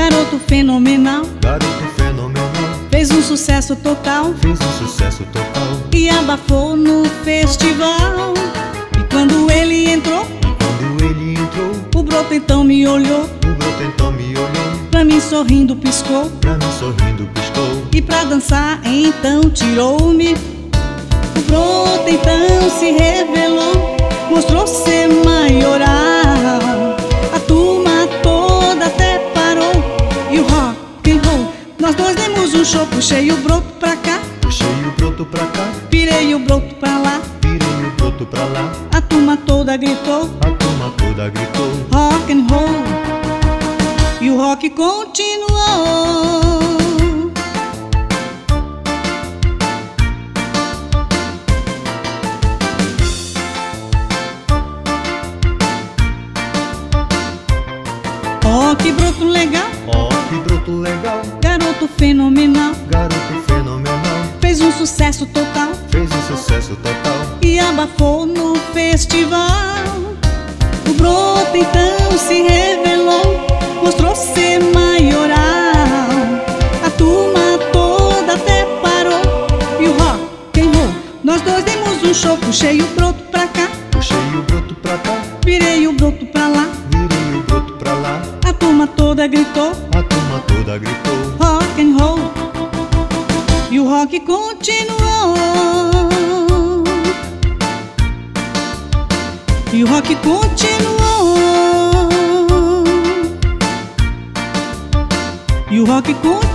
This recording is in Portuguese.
Garoto fenomenal, garoto fenomenal, fez um sucesso total, fez um sucesso total. e abafou no festival. E quando ele entrou, o broto então me olhou, pra mim sorrindo piscou, e pra dançar então tirou-me. O broto então se revelou, mostrou ser maioral. A turma toda até parou, e o rock and roll, nós dois demos um show. Puxei o broto pra cá, virei o broto pra lá, a turma toda gritou, rock and roll, e o rock continuou. Oh, que broto legal, garoto fenomenal, fez um sucesso total, e abafou no festival. O broto então se revelou, mostrou ser maioral. A turma toda até parou, e o rock and roll, nós dois demos um show. Puxei o broto pra cá, virei o broto pra lá, a turma toda gritou, rock and roll, e o rock continuou. E o rock continuou. E o rock continuou.